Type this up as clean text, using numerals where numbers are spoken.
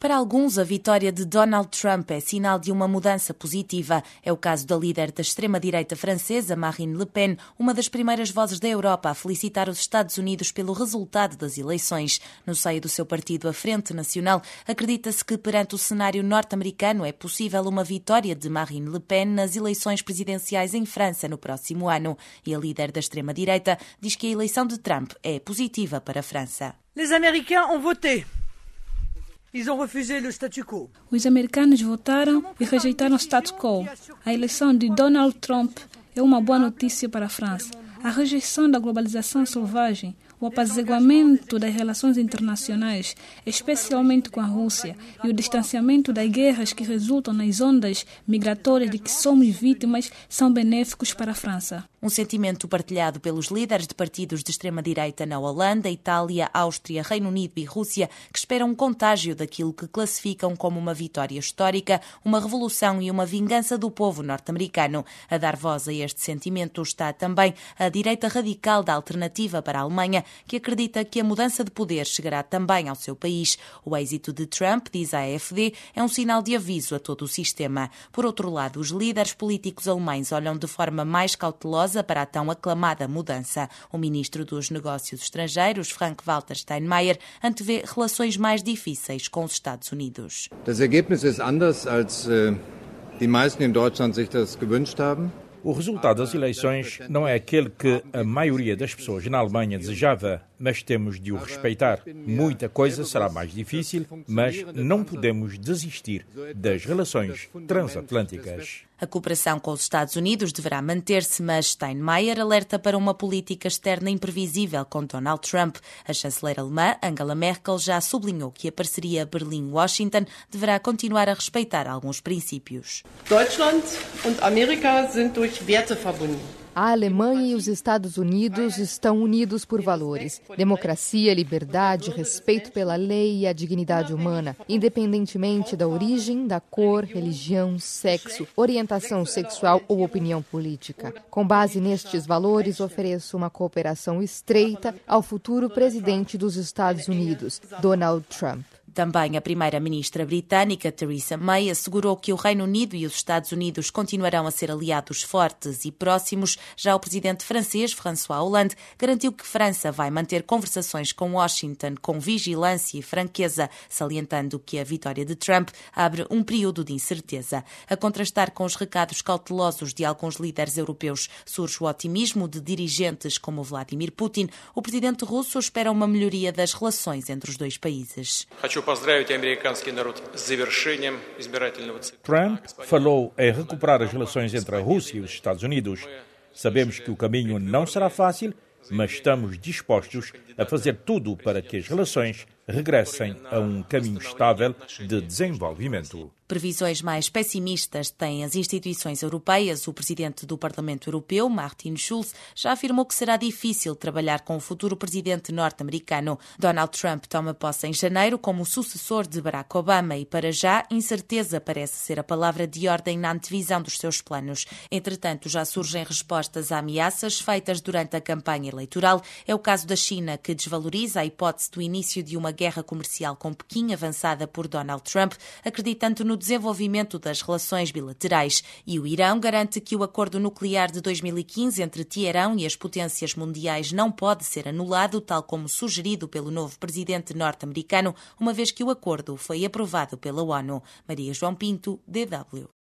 Para alguns, a vitória de Donald Trump é sinal de uma mudança positiva. É o caso da líder da extrema-direita francesa, Marine Le Pen, uma das primeiras vozes da Europa a felicitar os Estados Unidos pelo resultado das eleições. No seio do seu partido, a Frente Nacional, acredita-se que perante o cenário norte-americano é possível uma vitória de Marine Le Pen nas eleições presidenciais em França no próximo ano. E a líder da extrema-direita diz que a eleição de Trump é positiva para a França. Les Américains ont voté. Ils ont refusé le statu quo. Os americanos votaram e rejeitaram o status quo. A eleição de Donald Trump é uma boa notícia para a França. A rejeição da globalização selvagem, o apaziguamento das relações internacionais, especialmente com a Rússia, e o distanciamento das guerras que resultam nas ondas migratórias de que somos vítimas são benéficos para a França. Um sentimento partilhado pelos líderes de partidos de extrema-direita na Holanda, Itália, Áustria, Reino Unido e Rússia, que esperam um contágio daquilo que classificam como uma vitória histórica, uma revolução e uma vingança do povo norte-americano. A dar voz a este sentimento está também a direita radical da Alternativa para a Alemanha, que acredita que a mudança de poder chegará também ao seu país. O êxito de Trump, diz a AfD, é um sinal de aviso a todo o sistema. Por outro lado, os líderes políticos alemães olham de forma mais cautelosa para a tão aclamada mudança. O ministro dos Negócios Estrangeiros, Frank-Walter Steinmeier, antevê relações mais difíceis com os Estados Unidos. Das Ergebnis ist anders als die meisten in Deutschland sich das gewünscht haben. O resultado das eleições não é aquele que a maioria das pessoas na Alemanha desejava, mas temos de o respeitar. Muita coisa será mais difícil, mas não podemos desistir das relações transatlânticas. A cooperação com os Estados Unidos deverá manter-se, mas Steinmeier alerta para uma política externa imprevisível com Donald Trump. A chanceler alemã, Angela Merkel, já sublinhou que a parceria Berlim-Washington deverá continuar a respeitar alguns princípios. Deutschland und Amerika sind durch Werte verbunden. A Alemanha e os Estados Unidos estão unidos por valores: democracia, liberdade, respeito pela lei e a dignidade humana, independentemente da origem, da cor, religião, sexo, orientação sexual ou opinião política. Com base nestes valores, ofereço uma cooperação estreita ao futuro presidente dos Estados Unidos, Donald Trump. Também a primeira-ministra britânica, Theresa May, assegurou que o Reino Unido e os Estados Unidos continuarão a ser aliados fortes e próximos. Já o presidente francês, François Hollande, garantiu que França vai manter conversações com Washington com vigilância e franqueza, salientando que a vitória de Trump abre um período de incerteza. A contrastar com os recados cautelosos de alguns líderes europeus, surge o otimismo de dirigentes como Vladimir Putin. O presidente russo espera uma melhoria das relações entre os dois países. Trump falou em recuperar as relações entre a Rússia e os Estados Unidos. Sabemos que o caminho não será fácil, mas estamos dispostos a fazer tudo para que as relações regressem a um caminho estável de desenvolvimento. Previsões mais pessimistas têm as instituições europeias. O presidente do Parlamento Europeu, Martin Schulz, já afirmou que será difícil trabalhar com o futuro presidente norte-americano. Donald Trump toma posse em janeiro como sucessor de Barack Obama e, para já, incerteza parece ser a palavra de ordem na antevisão dos seus planos. Entretanto, já surgem respostas a ameaças feitas durante a campanha eleitoral. É o caso da China, que desvaloriza a hipótese do início de uma guerra comercial com Pequim avançada por Donald Trump, acreditando no desenvolvimento das relações bilaterais. E o Irão garante que o acordo nuclear de 2015 entre Teherão e as potências mundiais não pode ser anulado, tal como sugerido pelo novo presidente norte-americano, uma vez que o acordo foi aprovado pela ONU. Maria João Pinto, DW.